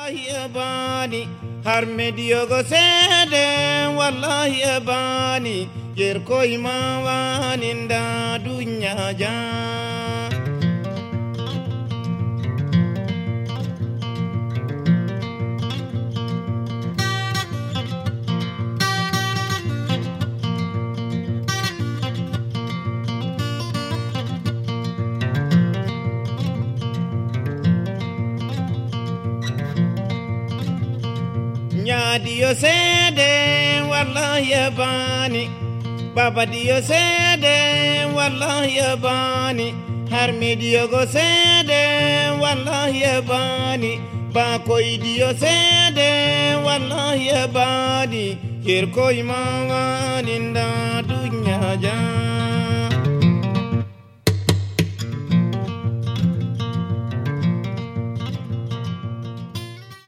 wallahi abani har mediyogo sede wallahi abani yerko imawaninda dunya ja Diyo sede wallahi abani baba diyo sede wallahi abani har mediyogo sede wallahi abani ba koy diyo sede wallahi abani yer koy mawaninda dunya ja